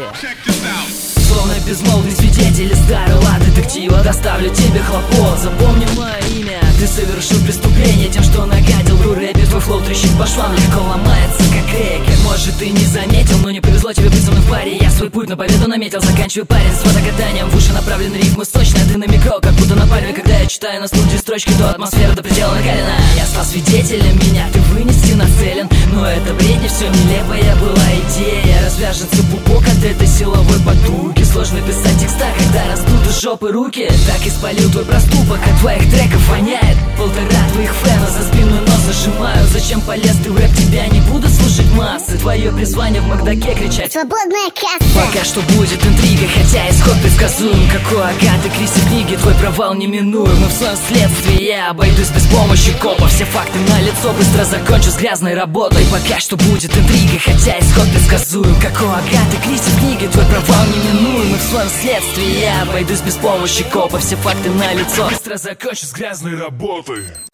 Словно безмолвный свидетель из старого детектива, доставлю тебе хлопот. Запомни мое имя, ты совершил преступление тем, что нагадил в рэпе. Твой флоу трещит по швам, легко ломается, как рейкер. Может, ты не заметил, но не повезло тебе быть со мной в паре. Я свой путь на победу наметил, заканчиваю парень с водокатанием. В уши направлены рифмы сочные, ты на микро, как будто на пальме. Когда я читаю на студии строчки, то атмосфера до предела накалена. Я стал свидетелем, меня ты вынести нацелен. Но это бредни, все нелепая была идея. Развяжется пупок от этой силовой потуги. Сложно писать текста, когда раздуты жопы руки. Так испалил твой проступок, от твоих треков воняет. Полтора твоих фэна за спину нос зажимаю. Зачем полез ты в рэп, тебя не будут слушать массы. Твое призвание в Макдаке кричать свободная касса. Пока что будет интрига, хотя исход предсказуем. Как у Агаты Кристи в книге, твой провал неминуем. И в своем следствии я обойдусь без помощи копа. Все факты на лицо, быстро закончу с грязной работой. Пока что будет интрига, хотя исход предсказуем. Как у Агаты Кристи в книге, твой провал неминуем. И в своем следствии я обойдусь без помощи копа. Все факты на лицо, быстро закончу с грязной работой.